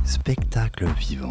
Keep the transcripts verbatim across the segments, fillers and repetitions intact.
Spectacle vivant.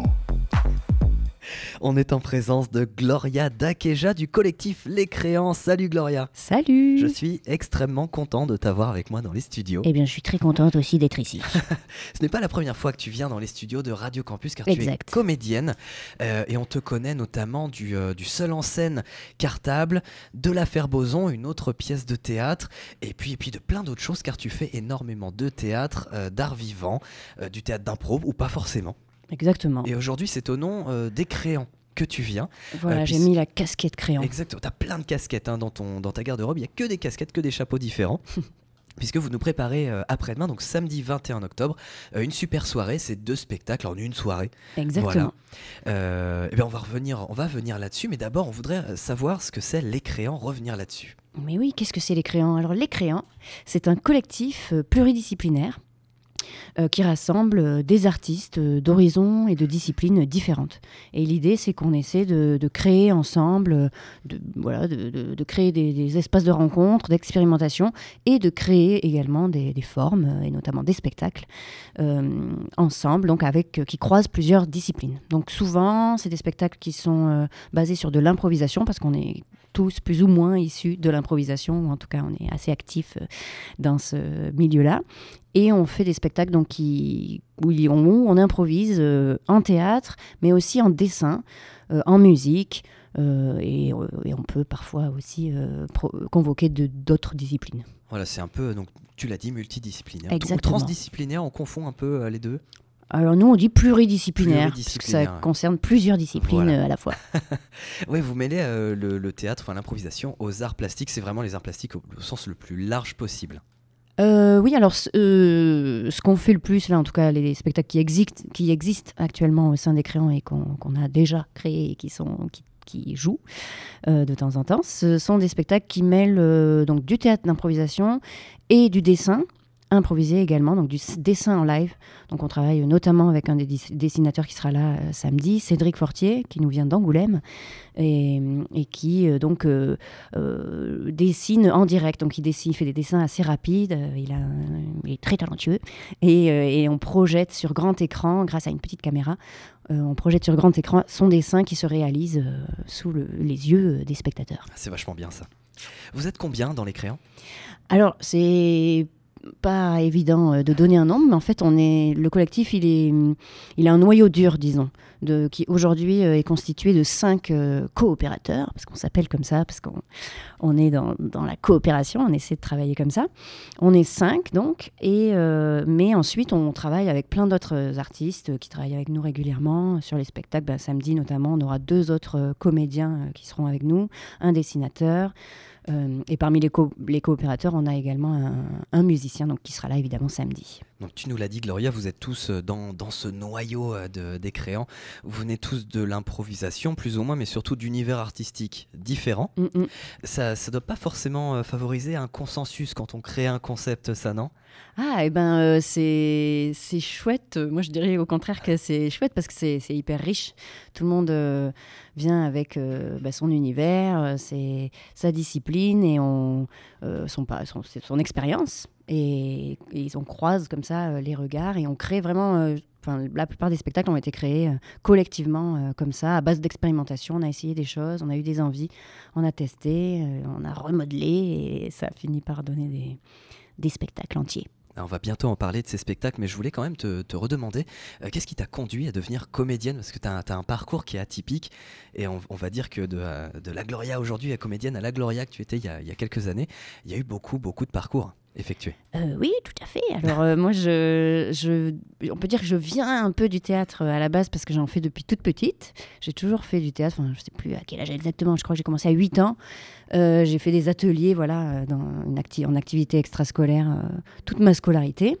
On est en présence de Gloria Dakeja du collectif Les Créants. Salut Gloria. Salut. Je suis extrêmement content de t'avoir avec moi dans les studios. Eh bien, je suis très contente aussi d'être ici. Ce n'est pas la première fois que tu viens dans les studios de Radio Campus car Exact. tu es comédienne euh, et on te connaît notamment du, euh, du Seul en scène Cartable, de l'Affaire Boson, une autre pièce de théâtre et puis, et puis de plein d'autres choses car tu fais énormément de théâtre, euh, d'art vivant, euh, du théâtre d'impro ou pas forcément. Exactement. Et aujourd'hui, c'est au nom euh, des Créants que tu viens. Voilà, Euh, j'ai puis- mis la casquette crayon. Exactement, tu as plein de casquettes hein, dans, ton, dans ta garde-robe. Il n'y a que des casquettes, que des chapeaux différents. Puisque vous nous préparez euh, après-demain, donc samedi vingt et un octobre, euh, une super soirée, c'est deux spectacles en une soirée. Exactement. Voilà. Euh, eh bien on va revenir, on va venir là-dessus, mais d'abord on voudrait savoir ce que c'est Les Créants, revenir là-dessus. Mais oui, qu'est-ce que c'est les Créants ? Alors, les Créants, c'est un collectif euh, pluridisciplinaire euh, qui rassemble euh, des artistes euh, d'horizons et de disciplines différentes. Et l'idée, c'est qu'on essaie de, de créer ensemble, euh, de, voilà, de, de- de créer des, des espaces de rencontre, d'expérimentation, et de créer également des, des formes, euh, et notamment des spectacles, euh, ensemble, donc avec, euh, qui croisent plusieurs disciplines. Donc souvent, c'est des spectacles qui sont euh, basés sur de l'improvisation, parce qu'on est tous plus ou moins issus de l'improvisation, ou en tout cas on est assez actifs euh, dans ce milieu-là. Et on fait des spectacles donc, qui, où, il- où on improvise euh, en théâtre, mais aussi en dessin, euh, en musique, euh, et, euh, et on peut parfois aussi euh, pro- convoquer de- d'autres disciplines. Voilà, c'est un peu, donc tu l'as dit, multidisciplinaire. Ou Exactement. transdisciplinaire, on confond un peu euh, les deux. Alors nous, on dit pluridisciplinaire, parce que ça Pluridisciplinaire, ouais. concerne plusieurs disciplines Voilà. euh, à la fois. Oui, vous mêlez euh, le, le théâtre, enfin l'improvisation, aux arts plastiques. C'est vraiment les arts plastiques au, au sens le plus large possible. Euh, oui, alors ce euh, ce qu'on fait le plus, là en tout cas, les spectacles qui existent, qui existent actuellement au sein des Créants et qu'on qu'on a déjà créés et qui, sont, qui, qui jouent euh, de temps en temps, ce sont des spectacles qui mêlent euh, donc, du théâtre d'improvisation et du dessin improvisé également, donc du s- dessin en live. Donc on travaille notamment avec un des dis- dessinateurs qui sera là euh, samedi, Cédric Fortier, qui nous vient d'Angoulême et, et qui euh, donc euh, euh, dessine en direct. Donc il, dessine, il fait des dessins assez rapides, euh, il, a, un- il est très talentueux et, euh, et on projette sur grand écran, grâce à une petite caméra, euh, on projette sur grand écran son dessin qui se réalise euh, sous le- les yeux euh, des spectateurs. Ah, c'est vachement bien ça. Vous êtes combien dans Les Créants ? Alors, c'est pas évident euh, de donner un nombre, mais en fait, on est, le collectif, il, est, il a un noyau dur, disons, de, qui aujourd'hui euh, est constitué de cinq euh, coopérateurs, parce qu'on s'appelle comme ça, parce qu'on on est dans, dans la coopération, on essaie de travailler comme ça. On est cinq, donc, et, euh, mais ensuite, on travaille avec plein d'autres artistes qui travaillent avec nous régulièrement sur les spectacles. Ben, samedi, notamment, on aura deux autres euh, comédiens euh, qui seront avec nous, un dessinateur. Euh, et parmi les, co- les coopérateurs, on a également un, un musicien donc, qui sera là évidemment samedi. Donc tu nous l'as dit Gloria, vous êtes tous euh, dans, dans ce noyau euh, de, des Créants. Vous venez tous de l'improvisation plus ou moins, mais surtout d'univers artistiques différents. Mm, mm. Ça ne doit pas forcément euh, favoriser un consensus quand on crée un concept, ça non ? Ah, et ben euh, c'est c'est chouette. Moi, je dirais au contraire que c'est chouette parce que c'est c'est hyper riche. Tout le monde euh, vient avec euh, bah, son univers, euh, c'est sa discipline et on, euh, son, pa- son, c'est son expérience. Et, et on croise comme ça euh, les regards et on crée vraiment. euh, Enfin, la plupart des spectacles ont été créés euh, collectivement euh, comme ça, à base d'expérimentation. On a essayé des choses, on a eu des envies, on a testé, euh, on a remodelé et ça a fini par donner des, des spectacles entiers. Alors, on va bientôt en parler de ces spectacles, mais je voulais quand même te, te redemander, euh, qu'est-ce qui t'a conduit à devenir comédienne ? Parce que tu as un parcours qui est atypique, et on, on va dire que de, euh, de la Gloria aujourd'hui à comédienne à la Gloria que tu étais il y a, il y a quelques années, il y a eu beaucoup, beaucoup de parcours effectués. Euh, oui, tout à fait. Alors euh, moi, je, je, on peut dire que je viens un peu du théâtre euh, à la base parce que j'en fais depuis toute petite. J'ai toujours fait du théâtre, enfin, je ne sais plus à quel âge exactement, je crois que j'ai commencé à huit ans. Euh, j'ai fait des ateliers voilà, euh, dans une acti- en activité extrascolaire euh, toute ma scolarité.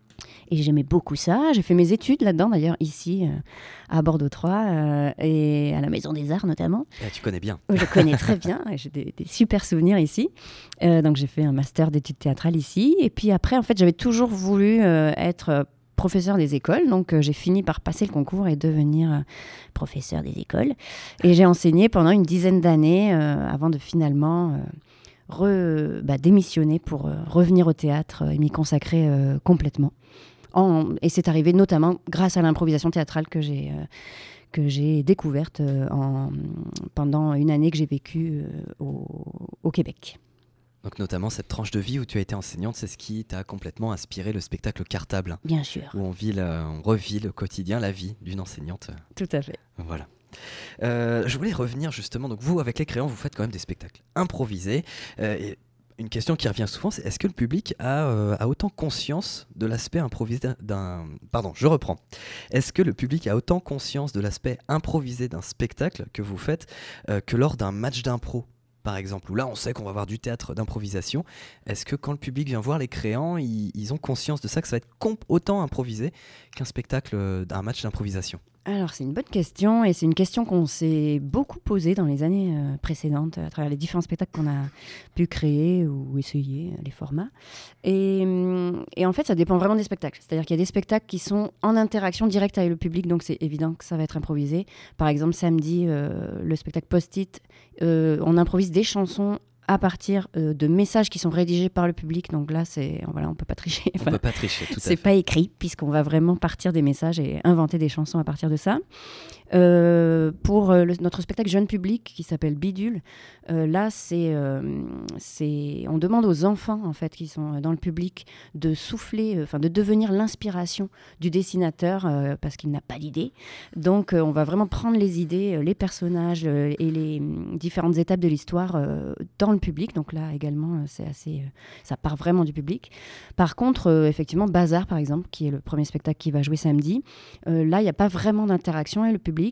Et j'aimais beaucoup ça. J'ai fait mes études là-dedans, d'ailleurs, ici, euh, à Bordeaux trois, euh, et à la Maison des Arts notamment. Ah, tu connais bien. Je connais très bien, et j'ai des, des super souvenirs ici. Euh, donc j'ai fait un master d'études théâtrales ici. Et puis après, en fait, j'avais toujours voulu euh, être professeur des écoles. Donc euh, j'ai fini par passer le concours et devenir euh, professeur des écoles. Et j'ai enseigné pendant une dizaine d'années euh, avant de finalement... Euh, Re, bah, démissionner pour euh, revenir au théâtre euh, et m'y consacrer euh, complètement. en, et c'est arrivé notamment grâce à l'improvisation théâtrale que j'ai, euh, que j'ai découverte euh, en, pendant une année que j'ai vécue euh, au, au Québec. Donc notamment cette tranche de vie où tu as été enseignante, c'est ce qui t'a complètement inspiré le spectacle Cartable. Bien sûr. Où on, vit la, on revit le quotidien, la vie d'une enseignante. Tout à fait. Voilà. Euh, je voulais revenir justement, donc vous avec les créants, vous faites quand même des spectacles improvisés. Euh, et une question qui revient souvent, c'est est-ce que le public a, euh, a autant conscience de l'aspect improvisé d'un... Pardon, je reprends. Est-ce que le public a autant conscience de l'aspect improvisé d'un spectacle que vous faites euh, que lors d'un match d'impro ? Par exemple, où là on sait qu'on va avoir du théâtre d'improvisation, est-ce que quand le public vient voir les créants, ils, ils ont conscience de ça, que ça va être comp- autant improvisé qu'un spectacle, euh, d'un match d'improvisation ? Alors c'est une bonne question et c'est une question qu'on s'est beaucoup posée dans les années euh, précédentes à travers les différents spectacles qu'on a pu créer ou essayer, les formats. Et, et en fait ça dépend vraiment des spectacles. C'est-à-dire qu'il y a des spectacles qui sont en interaction directe avec le public, donc c'est évident que ça va être improvisé. Par exemple samedi, euh, le spectacle Post-it, euh, on improvise des chansons à partir euh, de messages qui sont rédigés par le public. Donc là, c'est, voilà, on ne peut pas tricher. On ne peut pas tricher, tout à fait. C'est pas écrit, puisqu'on va vraiment partir des messages et inventer des chansons à partir de ça. Euh, pour euh, le, notre spectacle jeune public qui s'appelle Bidule, euh, là, c'est, euh, c'est, on demande aux enfants en fait, qui sont dans le public de souffler, enfin euh, de devenir l'inspiration du dessinateur euh, parce qu'il n'a pas d'idée. Donc, euh, on va vraiment prendre les idées, euh, les personnages euh, et les euh, différentes étapes de l'histoire euh, dans le public. Donc là, également, euh, c'est assez, euh, ça part vraiment du public. Par contre, euh, effectivement, Bazar, par exemple, qui est le premier spectacle qui va jouer samedi, euh, là, il n'y a pas vraiment d'interaction avec le public.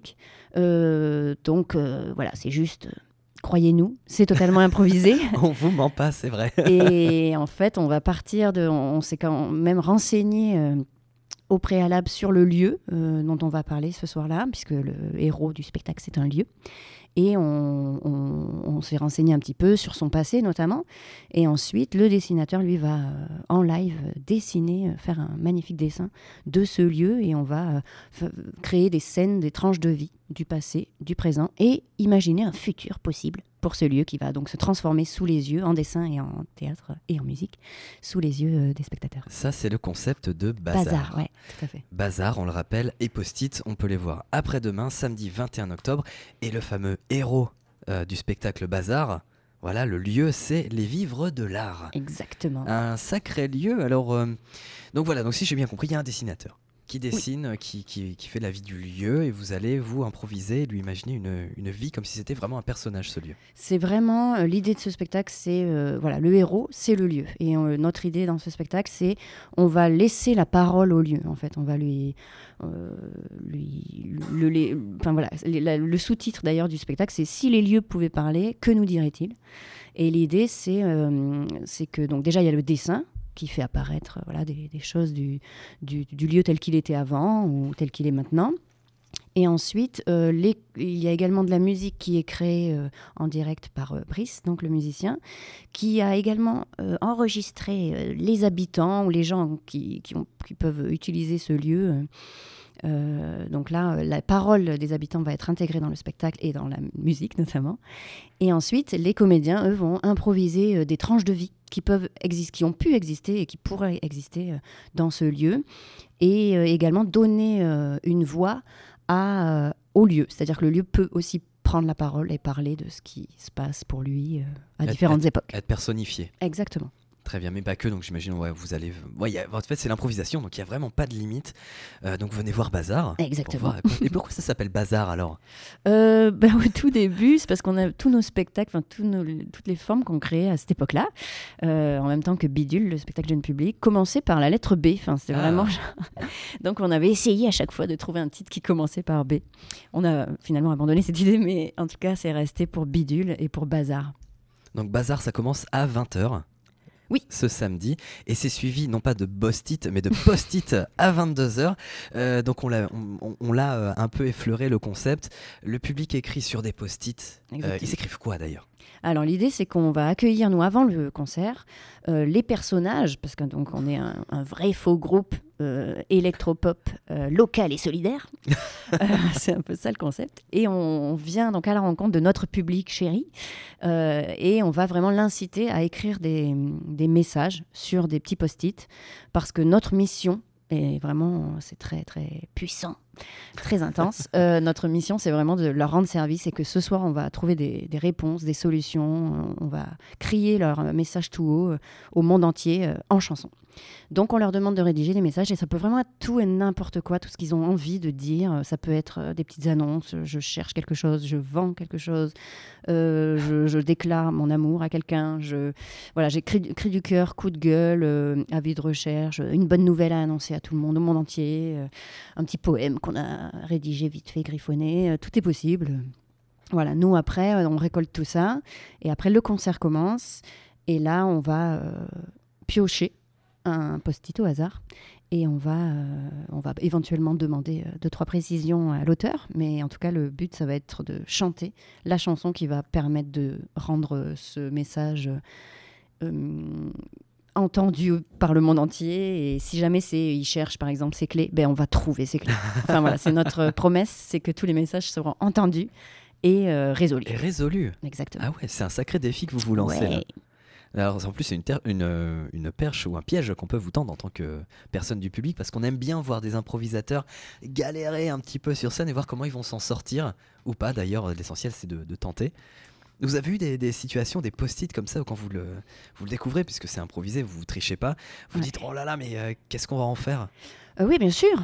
Euh, donc euh, voilà, c'est juste, euh, croyez-nous, c'est totalement improvisé. On vous ment pas, c'est vrai. Et en fait, on va partir de, on, on s'est quand même renseigné euh, au préalable sur le lieu euh, dont on va parler ce soir-là, puisque le héros du spectacle, c'est un lieu. Et on, on, on s'est renseigné un petit peu sur son passé notamment. Et ensuite, le dessinateur, lui, va euh, en live dessiner, euh, faire un magnifique dessin de ce lieu. Et on va euh, f- créer des scènes, des tranches de vie du passé, du présent et imaginer un futur possible pour ce lieu qui va donc se transformer sous les yeux, en dessin et en théâtre et en musique, sous les yeux euh, des spectateurs. Ça, c'est le concept de Bazar. Bazar, ouais, tout à fait. Bazar, on le rappelle, et Post-it, on peut les voir après-demain, samedi vingt et un octobre. Et le fameux héros euh, du spectacle Bazar, voilà, le lieu, c'est les Vivres de l'Art. Exactement. Un sacré lieu. Alors, euh, donc voilà, donc si j'ai bien compris, il y a un dessinateur qui dessine, oui. qui, qui, qui fait la vie du lieu, et vous allez vous improviser, lui imaginer une, une vie comme si c'était vraiment un personnage, ce lieu. C'est vraiment euh, l'idée de ce spectacle, c'est euh, voilà, le héros, c'est le lieu. Et euh, notre idée dans ce spectacle, c'est on va laisser la parole au lieu. En fait, on va lui, euh, lui, le, les, enfin voilà, les, la, le sous-titre d'ailleurs du spectacle, c'est si les lieux pouvaient parler, que nous diraient-ils ? Et l'idée, c'est, euh, c'est que donc déjà il y a le dessin qui fait apparaître voilà, des, des choses du, du, du lieu tel qu'il était avant ou tel qu'il est maintenant. Et ensuite, euh, les, il y a également de la musique qui est créée euh, en direct par euh, Brice, donc le musicien, qui a également euh, enregistré euh, les habitants ou les gens qui, qui, ont, qui peuvent utiliser ce lieu. Euh, Euh, donc là, la parole des habitants va être intégrée dans le spectacle et dans la musique notamment. Et ensuite, les comédiens, eux, vont improviser euh, des tranches de vie qui peuvent exister, qui ont pu exister et qui pourraient exister euh, dans ce lieu, et euh, également donner euh, une voix à, euh, au lieu. C'est-à-dire que le lieu peut aussi prendre la parole et parler de ce qui se passe pour lui euh, à être, différentes être, époques. Être personnifié. Exactement. Très bien, mais pas que, donc j'imagine, ouais, vous allez... Ouais, y a... En fait, c'est l'improvisation, donc il n'y a vraiment pas de limite. Euh, donc venez voir Bazar. Exactement. Pour voir... Et pourquoi ça s'appelle Bazar, alors ? euh, ben, Au tout début, c'est parce qu'on a tous nos spectacles, enfin, tous nos, toutes les formes qu'on créait à cette époque-là, euh, en même temps que Bidule, le spectacle jeune public, commençait par la lettre B. Enfin, c'était ah. vraiment... Donc on avait essayé à chaque fois de trouver un titre qui commençait par B. On a finalement abandonné cette idée, mais en tout cas, c'est resté pour Bidule et pour Bazar. Donc Bazar, ça commence à vingt heures. Oui. Ce samedi, et c'est suivi non pas de Post-it mais de Post-it à vingt-deux heures. Euh, donc on l'a, on, on l'a euh, un peu effleuré le concept. Le public écrit sur des Post-it. Euh, ils écrivent quoi d'ailleurs ? Alors l'idée, c'est qu'on va accueillir, nous, avant le concert, euh, les personnages, parce qu'on est un, un vrai faux groupe euh, électropop euh, local et solidaire. euh, c'est un peu ça le concept. Et on, on vient donc à la rencontre de notre public chéri, euh, et on va vraiment l'inciter à écrire des, des messages sur des petits post-it, parce que notre mission, Et vraiment, c'est très, très puissant, très intense. Euh, notre mission, c'est vraiment de leur rendre service et que ce soir, on va trouver des, des réponses, des solutions. On va crier leur message tout haut euh, au monde entier euh, en chanson. Donc, on leur demande de rédiger des messages et ça peut vraiment être tout et n'importe quoi, tout ce qu'ils ont envie de dire. Ça peut être euh, des petites annonces, je cherche quelque chose, je vends quelque chose, euh, je, je déclare mon amour à quelqu'un, je, voilà, j'ai cri, cri du cœur, coup de gueule, euh, avis de recherche, une bonne nouvelle à annoncer à tout le monde, au monde entier, euh, un petit poème qu'on a rédigé vite fait, griffonné, euh, tout est possible. Voilà, nous après, euh, on récolte tout ça et après le concert commence et là, on va euh, piocher un post-it au hasard et on va, euh, on va éventuellement demander euh, deux, trois précisions à l'auteur, mais en tout cas, le but, ça va être de chanter la chanson qui va permettre de rendre ce message euh, entendu par le monde entier. Et si jamais c'est, il cherche par exemple ses clés, ben on va trouver ses clés. Enfin voilà, c'est notre promesse, c'est que tous les messages seront entendus et euh, résolus. Et résolus. Exactement. Ah ouais, c'est un sacré défi que vous vous lancez. Ouais. Là. Alors, en plus, c'est une, ter- une, une perche ou un piège qu'on peut vous tendre en tant que personne du public, parce qu'on aime bien voir des improvisateurs galérer un petit peu sur scène et voir comment ils vont s'en sortir, ou pas d'ailleurs, l'essentiel c'est de, de tenter. Vous avez eu des, des situations, des post-it comme ça, où quand vous le, vous le découvrez, puisque c'est improvisé, vous ne trichez pas, vous Ouais. dites « Oh là là, mais euh, qu'est-ce qu'on va en faire ?» Euh, oui, bien sûr.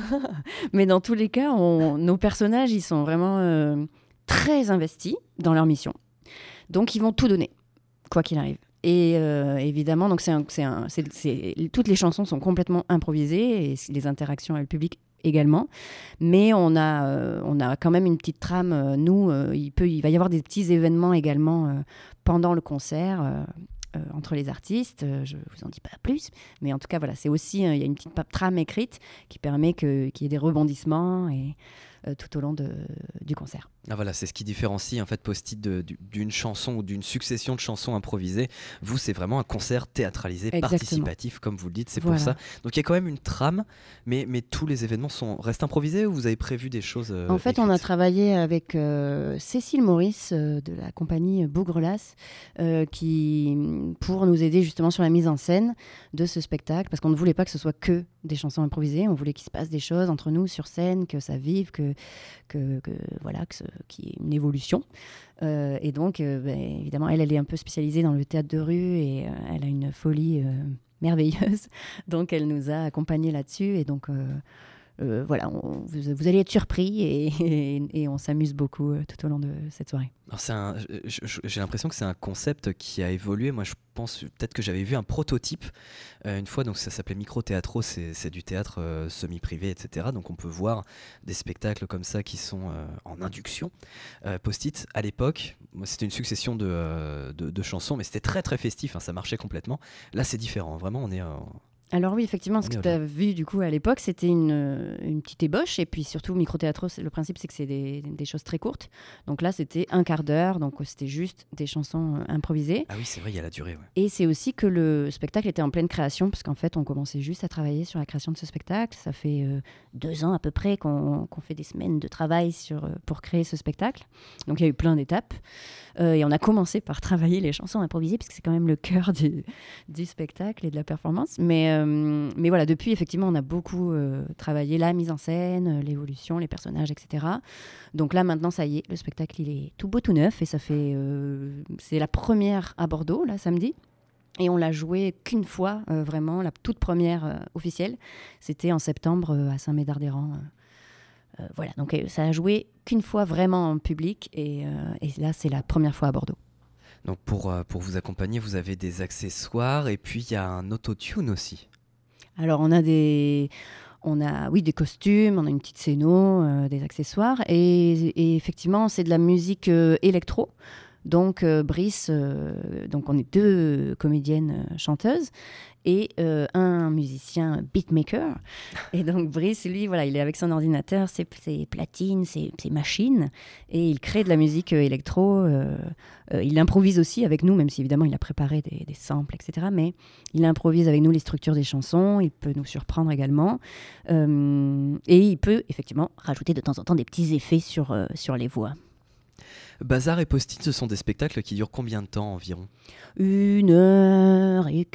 Mais dans tous les cas, on, nos personnages, ils sont vraiment euh, très investis dans leur mission. Donc, ils vont tout donner, quoi qu'il arrive. Et euh, évidemment, donc c'est un, c'est un, c'est, c'est, toutes les chansons sont complètement improvisées et les interactions avec le public également. Mais on a, euh, on a quand même une petite trame. Euh, nous, euh, il, peut, il va y avoir des petits événements également euh, pendant le concert. Euh, Euh, entre les artistes, euh, je vous en dis pas plus, mais en tout cas voilà, c'est aussi il euh, y a une petite trame écrite qui permet que, qu'il y ait des rebondissements et euh, tout au long de, du concert. Ah voilà, c'est ce qui différencie en fait post-it de, d'une chanson ou d'une succession de chansons improvisées. Vous, c'est vraiment un concert théâtralisé, Exactement. participatif, comme vous le dites, c'est Voilà. pour ça. Donc il y a quand même une trame, mais, mais tous les événements sont, restent improvisés ou vous avez prévu des choses euh, En fait, écrites ? on a travaillé avec euh, Cécile Maurice euh, de la compagnie Bougrelas euh, qui, pour nous aider justement sur la mise en scène de ce spectacle, parce qu'on ne voulait pas que ce soit que des chansons improvisées, on voulait qu'il se passe des choses entre nous sur scène, que ça vive, que, que, que voilà, que ce, qu'il y ait une évolution. Euh, et donc, euh, ben, évidemment, elle, elle est un peu spécialisée dans le théâtre de rue et euh, elle a une folie euh, merveilleuse. Donc, elle nous a accompagnés là-dessus. Et donc, euh, euh, voilà, on, vous, vous allez être surpris et, et, et on s'amuse beaucoup euh, tout au long de cette soirée. Alors c'est un, je- je- j'ai l'impression que c'est un concept qui a évolué. Moi, je pense peut-être que j'avais vu un prototype euh, une fois. Donc ça s'appelait Micro Teatro. C'est, c'est du théâtre euh, semi-privé, et cetera. Donc on peut voir des spectacles comme ça qui sont euh, en induction. Euh, Post-it, à l'époque, moi, c'était une succession de, euh, de, de chansons, mais c'était très très festif. Hein, ça marchait complètement. Là, c'est différent. Vraiment, on est euh, Alors oui, effectivement, ce On que est tu as vu du coup à l'époque, c'était une, euh, une petite ébauche. Et puis surtout, micro-théâtre, c'est- le principe, c'est que c'est des, des choses très courtes. Donc là, c'était un quart d'heure. Donc c'était juste des chansons euh, improvisées. Ah oui, c'est vrai, il y a la durée. Ouais. Et c'est aussi que le spectacle était en pleine création, parce qu'en fait, on commençait juste à travailler sur la création de ce spectacle. Ça fait euh, deux ans à peu près qu'on, qu'on fait des semaines de travail sur, euh, pour créer ce spectacle. Donc il y a eu plein d'étapes. Euh, et on a commencé par travailler les chansons improvisées, parce que c'est quand même le cœur du, du spectacle et de la performance. Mais, euh, mais voilà, depuis, effectivement, on a beaucoup euh, travaillé la mise en scène, euh, l'évolution, les personnages, et cetera. Donc là, maintenant, ça y est, le spectacle, il est tout beau, tout neuf. Et ça fait... Euh, c'est la première à Bordeaux, là, samedi. Et on l'a joué qu'une fois, euh, vraiment, la toute première euh, officielle. C'était en septembre euh, à Saint-Médard-des-Rangs. Euh, euh, voilà, donc euh, ça a joué qu'une fois vraiment en public. Et, euh, et là, c'est la première fois à Bordeaux. Donc pour, euh, pour vous accompagner, vous avez des accessoires et puis il y a un autotune aussi. Alors, on a des... On a, oui, des costumes, on a une petite scéno, euh, des accessoires. Et, et effectivement, c'est de la musique euh, électro. Donc, euh, Brice, euh, donc on est deux comédiennes euh, chanteuses et euh, un musicien beatmaker. Et donc, Brice, lui, voilà, il est avec son ordinateur, ses, ses platines, ses, ses machines, et il crée de la musique euh, électro. Euh, euh, il improvise aussi avec nous, même si évidemment il a préparé des, des samples, et cetera. Mais il improvise avec nous les structures des chansons, il peut nous surprendre également. Euh, et il peut effectivement rajouter de temps en temps des petits effets sur, euh, sur les voix. Bazar et Post-it, ce sont des spectacles qui durent combien de temps environ? Une heure et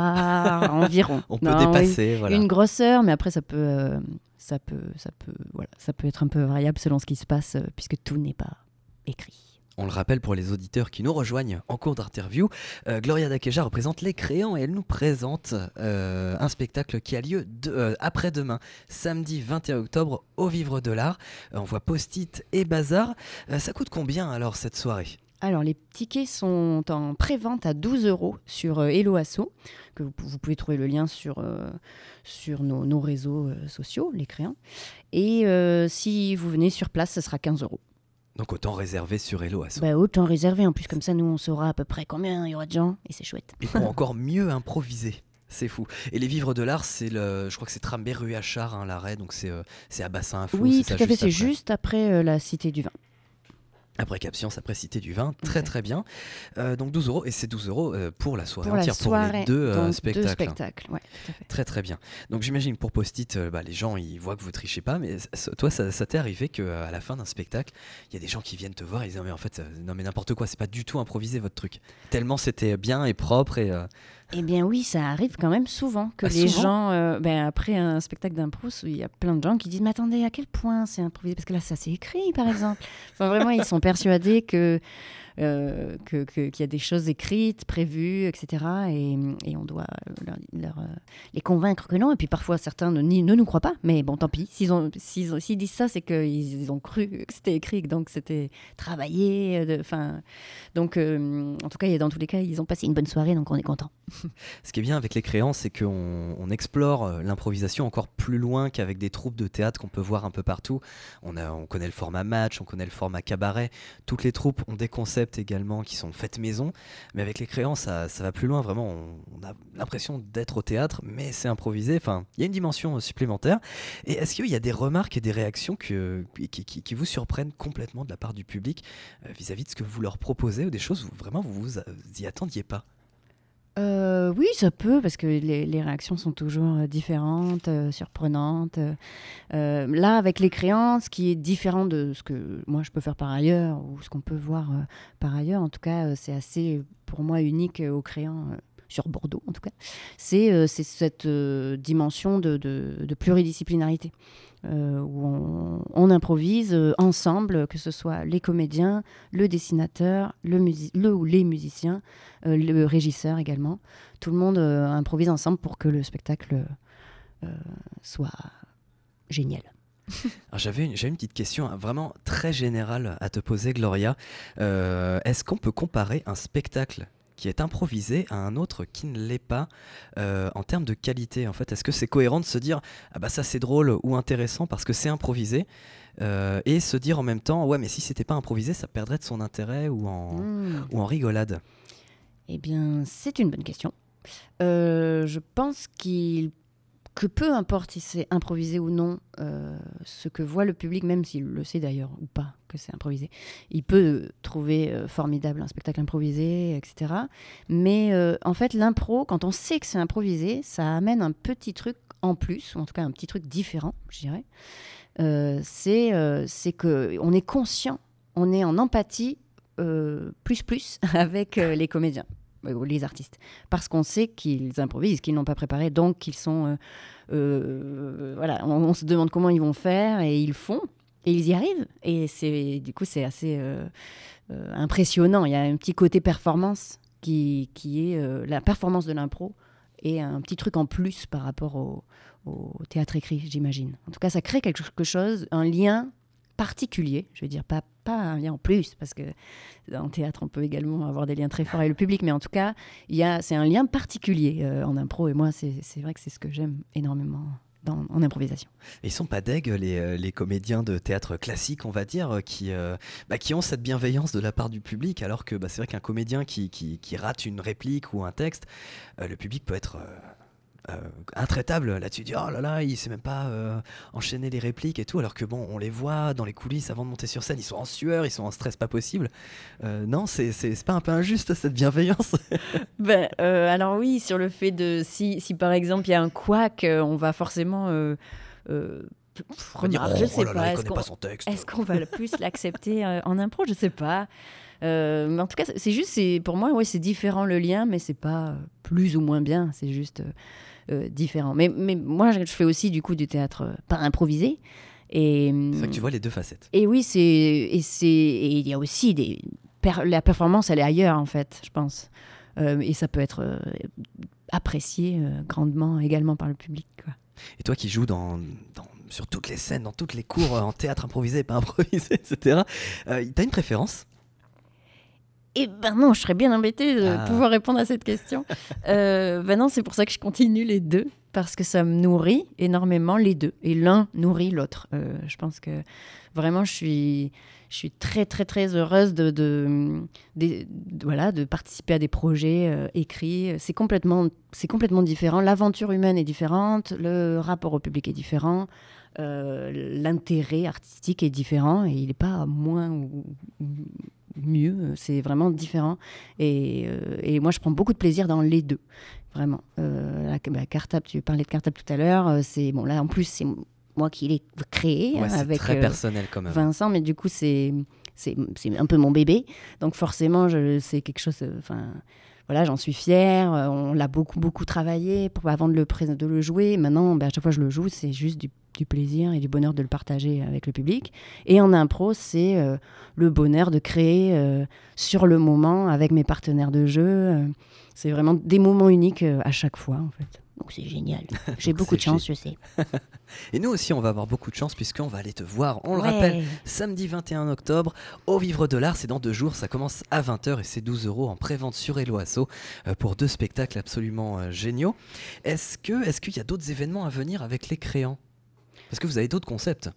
quart environ. On peut Non, dépasser, oui, voilà. une grosse heure, mais après ça peut, euh, ça peut, ça peut, voilà, ça peut être un peu variable selon ce qui se passe, euh, puisque tout n'est pas écrit. On le rappelle pour les auditeurs qui nous rejoignent en cours d'interview, euh, Gloria Daqueja représente Les Créants et elle nous présente euh, un spectacle qui a lieu de, euh, après-demain, samedi vingt et un octobre, au Vivre de l'Art. Euh, on voit Post-it et Bazar. Euh, ça coûte combien alors cette soirée? Alors, les tickets sont en pré-vente à douze euros sur euh, Hello Asso, que vous, vous pouvez trouver le lien sur, euh, sur nos, nos réseaux euh, sociaux, Les Créants. Et euh, si vous venez sur place, ce sera quinze euros. Donc autant réserver sur Hello Asso. Bah, autant réserver, en plus comme ça nous on saura à peu près combien il y aura de gens et c'est chouette. Et pour encore mieux improviser. C'est fou. Et les Vivres de l'Art, c'est le, je crois que c'est Trambay rue Achard, hein, l'arrêt, donc c'est, euh, c'est à Bassin Info. Oui, c'est tout ça, à fait, juste c'est après. juste après euh, la Cité du Vin. Après Capsiance, après Cité du Vin, très Ok. très bien. Euh, donc douze euros, et c'est douze euros euh, pour la soirée Pour la entière, soirée, pour les deux, euh, donc spectacles. deux spectacles, ouais, tout à fait. Très très bien. Donc j'imagine pour Post-it, euh, bah, les gens ils voient que vous trichez pas, mais c- toi ça, ça t'est arrivé qu'à la fin d'un spectacle, il y a des gens qui viennent te voir et ils disent non mais en fait, euh, non mais n'importe quoi, c'est pas du tout improvisé votre truc. Tellement c'était bien et propre et... euh, Eh bien oui, ça arrive quand même souvent que Ah, les souvent gens, euh, ben, après un spectacle d'impro, il y a plein de gens qui disent mais attendez, à quel point c'est improvisé? Parce que là, ça c'est écrit par exemple. Enfin vraiment, ils sont persuadés que... euh, que- que- qu'il y a des choses écrites, prévues, et cetera. Et, et on doit leur, leur, euh, les convaincre que non. Et puis parfois, certains ne, ni- ne nous croient pas. Mais bon, tant pis. S'ils, ont, s'ils, ont- s'ils disent ça, c'est qu'ils ils ont cru que c'était écrit, que donc c'était travaillé. euh, de- 'fin, donc, euh, en tout cas, dans tous les cas, ils ont passé une bonne soirée, donc on est content. Ce qui est bien avec les créants, c'est qu'on on explore euh, l'improvisation encore plus loin qu'avec des troupes de théâtre qu'on peut voir un peu partout. On, a, on connaît le format match, on connaît le format cabaret. Toutes les troupes ont des concepts également qui sont faites maison. Mais avec les créants, ça, ça va plus loin. Vraiment, on, on a l'impression d'être au théâtre, mais c'est improvisé. Enfin, il y a une dimension euh, supplémentaire. Et est-ce qu'il y a des remarques et des réactions que, qui, qui- qui vous surprennent complètement de la part du public euh, vis-à-vis de ce que vous leur proposez ou des choses où vraiment vous vous y attendiez pas? Euh, oui, ça peut, parce que les, les réactions sont toujours euh, différentes, euh, surprenantes. Euh, là, avec les créances, ce qui est différent de ce que moi je peux faire par ailleurs, ou ce qu'on peut voir euh, par ailleurs, en tout cas, euh, c'est assez, pour moi, unique euh, aux créants, euh, sur Bordeaux en tout cas, c'est, euh, c'est cette euh, dimension de, de- de pluridisciplinarité. Euh, où on, on improvise euh, ensemble, que ce soit les comédiens, le dessinateur, le, musi- le ou les musiciens, euh, le régisseur également. Tout le monde euh, improvise ensemble pour que le spectacle euh, soit génial. Alors, j'avais, une, j'avais une petite question hein, vraiment très générale à te poser, Gloria. Euh, est-ce qu'on peut comparer un spectacle qui est improvisé à un autre qui ne l'est pas euh, en termes de qualité en fait? Est-ce que c'est cohérent de se dire ah bah ça c'est drôle ou intéressant parce que c'est improvisé euh, et se dire en même temps ouais mais si c'était pas improvisé ça perdrait de son intérêt ou en, Mmh. ou en rigolade? Eh bien, c'est une bonne question. Euh, je pense qu'il, que peu importe si c'est improvisé ou non, euh, ce que voit le public, même s'il le sait d'ailleurs ou pas que c'est improvisé, il peut trouver euh, formidable un spectacle improvisé, et cetera. Mais euh, en fait, l'impro, quand on sait que c'est improvisé, ça amène un petit truc en plus, ou en tout cas un petit truc différent, je dirais. Euh, c'est, euh, c'est qu'on est conscient, on est en empathie euh, plus plus avec euh, les comédiens ou les artistes, parce qu'on sait qu'ils improvisent, qu'ils n'ont pas préparé, donc qu'ils sont... euh, euh, voilà, on, on se demande comment ils vont faire, et ils font, et ils y arrivent. Et c'est, du coup, c'est assez euh, euh, impressionnant. Il y a un petit côté performance qui, qui est euh, la performance de l'impro, et un petit truc en plus par rapport au, au théâtre écrit, j'imagine. En tout cas, ça crée quelque chose, un lien particulier, je veux dire, pas, pas un lien en plus, parce que en théâtre, on peut également avoir des liens très forts avec le public, mais en tout cas, il y a, c'est un lien particulier euh, en impro, et moi, c'est, c'est vrai que c'est ce que j'aime énormément dans, en improvisation. Et ils sont pas deg les, euh, les comédiens de théâtre classique on va dire euh, qui, euh, bah, qui ont cette bienveillance de la part du public alors que bah, c'est vrai qu'un comédien qui, qui, qui rate une réplique ou un texte euh, le public peut être euh, euh, intraitable là-dessus, dire oh là là il sait même pas euh, enchaîner les répliques et tout alors que bon on les voit dans les coulisses avant de monter sur scène, ils sont en sueur, ils sont en stress pas possible. Euh, non c'est, c'est, c'est pas un peu injuste cette bienveillance? Ben, euh, alors oui, sur le fait de si, si par exemple il y a un couac, euh, on va forcément euh, euh, pff, On va dire, remarque, oh, je sais oh là là, pas. il Est-ce connaît qu'on, pas son texte. est-ce qu'on va le plus l'accepter euh, en impro? Je sais pas. Euh, mais en tout cas, c'est c'est juste, c'est, pour moi, ouais, c'est différent le lien, mais c'est pas euh, plus ou moins bien, c'est juste euh, euh, différent. Mais, mais moi, je je fais aussi du coup du théâtre euh, pas improvisé. Et, C'est vrai que tu vois les deux facettes. et oui, c'est, et c'est, et il y a aussi des, per- la performance, elle est ailleurs en fait, je pense. Euh, et ça peut être euh, apprécié euh, grandement également par le public, quoi. Et toi qui joues dans, dans- sur toutes les scènes, dans toutes les cours euh, en théâtre improvisé, pas improvisé, et cetera, euh, t'as une préférence? Eh ben non, je serais bien embêtée de Ah. pouvoir répondre à cette question. Euh, ben non, c'est pour ça que je continue les deux, parce que ça me nourrit énormément les deux. Et l'un nourrit l'autre. Euh, je pense que vraiment, je suis, je suis très, très, très heureuse de, de, de- de- voilà, de participer à des projets euh, écrits. C'est complètement, c'est complètement différent. L'aventure humaine est différente, le rapport au public est différent. Euh, l'intérêt artistique est différent et il n'est pas moins ou, ou mieux, c'est vraiment différent. Et, euh, et moi, je prends beaucoup de plaisir dans les deux, vraiment. Euh, la, la cartable, tu parlais de cartable tout à l'heure, euh, c'est bon là en plus c'est moi qui l'ai créé Ouais, hein, c'est avec très euh, personnel quand même. Vincent, mais du coup c'est c'est c'est un peu mon bébé, donc forcément je, c'est quelque chose. Enfin voilà, j'en suis fière. euh, On l'a beaucoup beaucoup travaillé pour avant de le pré- de le jouer. Maintenant, ben, à chaque fois que je le joue, c'est juste du du plaisir et du bonheur de le partager avec le public. Et en impro, c'est euh, le bonheur de créer euh, sur le moment avec mes partenaires de jeu. Euh, c'est vraiment des moments uniques euh, à chaque fois, en fait. Donc c'est génial. J'ai Donc beaucoup de c'est chance, je sais. Et nous aussi, on va avoir beaucoup de chance puisqu'on va aller te voir, on le Ouais. rappelle, samedi vingt et un octobre au Vivre de l'Art. C'est dans deux jours, ça commence à vingt heures et c'est douze euros en prévente sur Hello Asso euh, pour deux spectacles absolument euh, géniaux. Est-ce que, est-ce qu'il y a d'autres événements à venir avec les créants? Parce que vous avez d'autres concepts.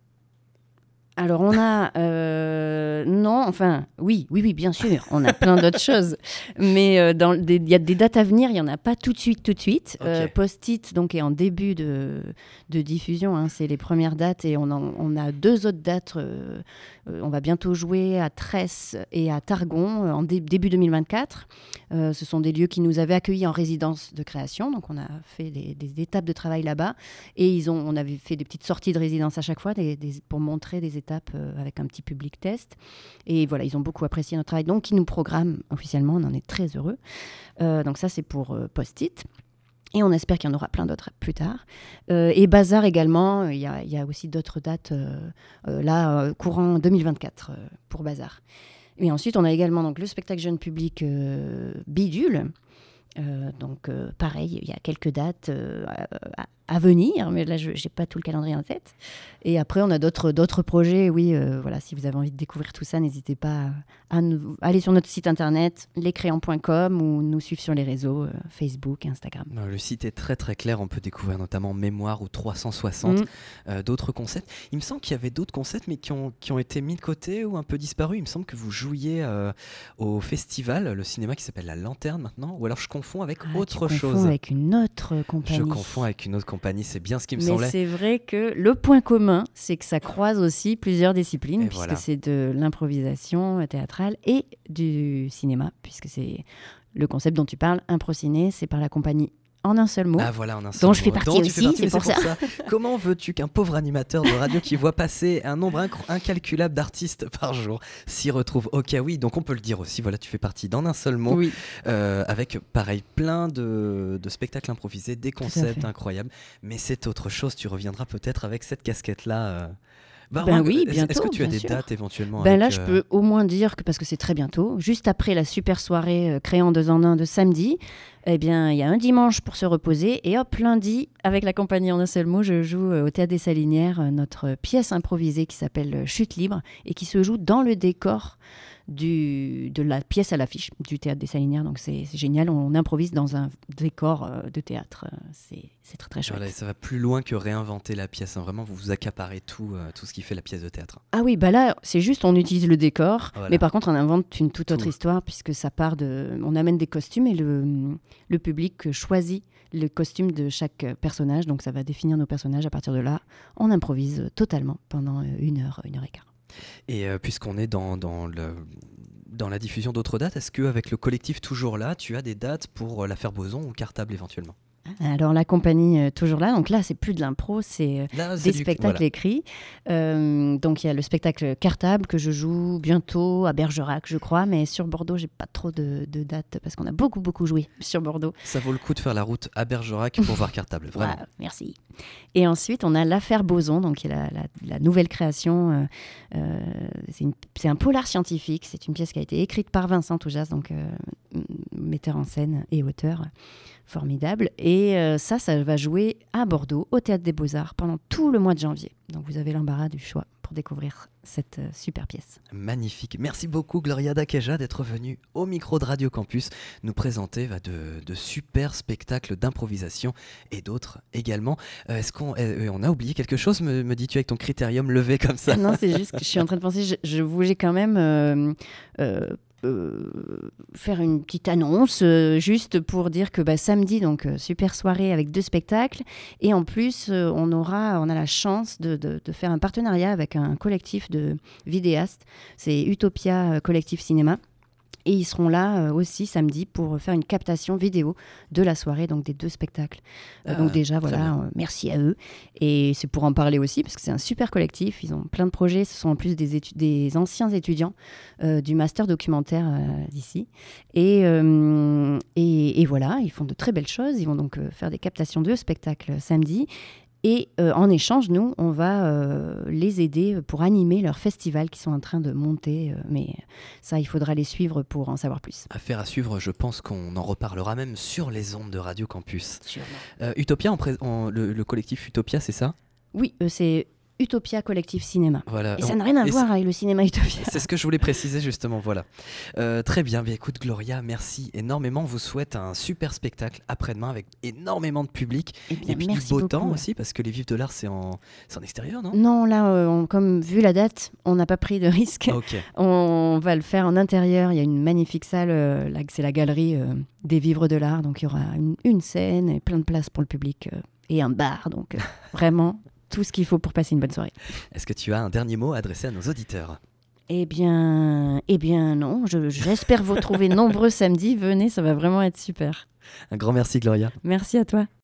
Alors on a euh, non, enfin oui, oui, oui, bien sûr, on a plein d'autres choses, mais euh, dans des- il y a des dates à venir, il y en a pas tout de suite, tout de suite. Ok. Euh, Post-it donc est en début de, de diffusion, hein, c'est les premières dates et on, en- on a deux autres dates. euh, euh, on va bientôt jouer à Tresse et à Targon euh, en dé- début deux mille vingt-quatre. Euh, ce sont des lieux qui nous avaient accueillis en résidence de création, donc on a fait des, des étapes de travail là-bas et ils ont, on avait fait des petites sorties de résidence à chaque fois des- des- pour montrer des étapes euh, avec un petit public test. Et voilà, ils ont beaucoup apprécié notre travail. Donc, ils nous programment officiellement. On en est très heureux. Euh, donc, ça, c'est pour euh, Post-it. Et on espère qu'il y en aura plein d'autres plus tard. Euh, et Bazar également. Il y a, il y a aussi d'autres dates euh, euh, là, euh, courant deux mille vingt-quatre euh, pour Bazar. Et ensuite, on a également donc, le spectacle jeune public euh, Bidule. Euh, donc, euh, pareil, il y a quelques dates euh, à, à venir, mais là, je n'ai pas tout le calendrier en tête. Et après, on a d'autres, d'autres projets. Oui, euh, voilà, si vous avez envie de découvrir tout ça, n'hésitez pas à, à nous, aller sur notre site internet, lescréants point com, ou nous suivre sur les réseaux, euh, Facebook, Instagram. Euh, Le site est très très clair, on peut découvrir notamment Mémoire ou trois cent soixante, Mm. euh, d'autres concepts. Il me semble qu'il y avait d'autres concepts mais qui ont, qui ont été mis de côté ou un peu disparus. Il me semble que vous jouiez euh, au festival, le cinéma qui s'appelle La Lanterne maintenant, ou alors je confonds avec Ah, autre tu confonds chose. avec une autre compagnie. Je confonds avec une autre compagnie, c'est bien ce qui me Mais semblait. c'est vrai que le point commun, c'est que ça croise aussi plusieurs disciplines, Et puisque voilà. c'est de l'improvisation théâtrale et du cinéma, puisque c'est le concept dont tu parles, Improciné, c'est par la compagnie En un seul mot. Ah voilà, en un seul dont je mot. fais partie Dont tu fais aussi, partie, c'est mais pour ça. Comment veux-tu qu'un pauvre animateur de radio qui voit passer un nombre incro- incalculable d'artistes par jour s'y retrouve? Ok, oui, donc on peut le dire aussi, voilà, tu fais partie d'En un seul mot, Oui. euh, avec pareil plein de, de spectacles improvisés, des concepts fait. incroyables, mais c'est autre chose, tu reviendras peut-être avec cette casquette-là. euh. Bah, Ben Romain, oui, est-ce- Est-ce bientôt, que tu as bien des sûr. dates éventuellement Ben avec, là, je euh, peux au moins dire que, parce que c'est très bientôt, juste après la super soirée euh, Créant deux en un de samedi, eh bien, il y a un dimanche pour se reposer. Et hop, lundi, avec la compagnie En un seul mot, je joue euh, au Théâtre des Salinières euh, notre pièce improvisée qui s'appelle euh, Chute libre et qui se joue dans le décor du, de la pièce à l'affiche du Théâtre des Salinières. Donc, c'est c'est génial. On, on improvise dans un décor euh, de théâtre. Euh, C'est c'est très, très chouette. voilà, ça va plus loin que réinventer la pièce, hein. Vraiment, vous vous accaparez tout, euh, tout ce qui fait la pièce de théâtre. Ah oui, bah là, c'est juste, on utilise le décor, Voilà. mais par contre, on invente une toute Tout. autre histoire, puisque ça part de... On amène des costumes et le, le public choisit le costume de chaque personnage, donc ça va définir nos personnages. À partir de là, on improvise totalement pendant une heure, une heure et quart. Et euh, puisqu'on est dans, dans, le, dans la diffusion d'autres dates, est-ce qu'avec le collectif Toujours Là, tu as des dates pour euh, l'affaire Boson ou Cartable éventuellement? Alors la compagnie euh, toujours là, donc là c'est plus de l'impro, c'est euh, Là, des c'est du- spectacles voilà. écrits. Euh, donc il y a le spectacle Cartable que je joue bientôt à Bergerac, je crois, mais sur Bordeaux j'ai pas trop de, de dates parce qu'on a beaucoup beaucoup joué sur Bordeaux. Ça vaut le coup de faire la route à Bergerac pour voir Cartable, vraiment. Voilà, merci. Et ensuite on a l'affaire Boson, donc qui est la, la- la nouvelle création. euh, euh, c'est, une- c'est un polar scientifique. C'est une pièce qui a été écrite par Vincent Toujas, donc euh, m- metteur en scène et auteur formidable. Et euh, ça, ça va jouer à Bordeaux, au Théâtre des Beaux-Arts, pendant tout le mois de janvier. Donc vous avez l'embarras du choix pour découvrir cette euh, super pièce. Magnifique. Merci beaucoup Gloria Dakeja d'être venue au micro de Radio Campus nous présenter bah, de, de super spectacles d'improvisation et d'autres également. Euh, est-ce qu'on euh, on a oublié quelque chose, me, me dis-tu, avec ton critérium levé comme ça? Non, c'est juste que je suis en train de penser, je, je voulais quand même euh, euh, euh, faire une petite annonce, euh, juste pour dire que bah, samedi, donc euh, super soirée avec deux spectacles, et en plus euh, on aura, on a la chance de, de- de faire un partenariat avec un collectif de vidéastes, c'est Utopia euh, Collectif Cinéma. Et ils seront là euh, aussi samedi pour faire une captation vidéo de la soirée, donc des deux spectacles. Euh, Ah, donc déjà, très voilà, bien. euh, merci à eux. Et c'est pour en parler aussi, parce que c'est un super collectif. Ils ont plein de projets. Ce sont en plus des, étu- des anciens étudiants euh, du master documentaire euh, d'ici. Et, euh, et, et voilà, ils font de très belles choses. Ils vont donc euh, faire des captations de spectacles samedi. Et euh, en échange, nous, on va euh, les aider pour animer leur festival qui sont en train de monter. euh, mais ça, il faudra les suivre pour en savoir plus. Affaire à suivre, je pense qu'on en reparlera même sur les ondes de Radio Campus. Sûrement. Euh, Utopia, en pré- en- le, le collectif Utopia, c'est ça? Oui, euh, c'est Utopia Collectif Cinéma. Voilà. Et ça On- n'a rien à et voir avec le cinéma Utopia. C'est ce que je voulais préciser justement, voilà. Euh, très bien, bien écoute Gloria, merci énormément. On vous souhaite un super spectacle après-demain avec énormément de public Eh bien, et puis du merci beau beaucoup. temps aussi parce que les Vives de l'Art c'est en, c'est en extérieur, non? Non, là, euh, on- comme vu la date, on n'a pas pris de risque. Ok, On va le faire en intérieur. Il y a une magnifique salle, euh, là, c'est la galerie euh, des Vivres de l'Art. Donc il y aura une, une scène et plein de places pour le public euh, et un bar. Donc euh, vraiment tout ce qu'il faut pour passer une bonne soirée. est-ce que tu as un dernier mot à adresser à nos auditeurs? Eh bien, eh bien non. Je- j'espère vous retrouver nombreux samedi. Venez, ça va vraiment être super. Un grand merci Gloria. Merci à toi.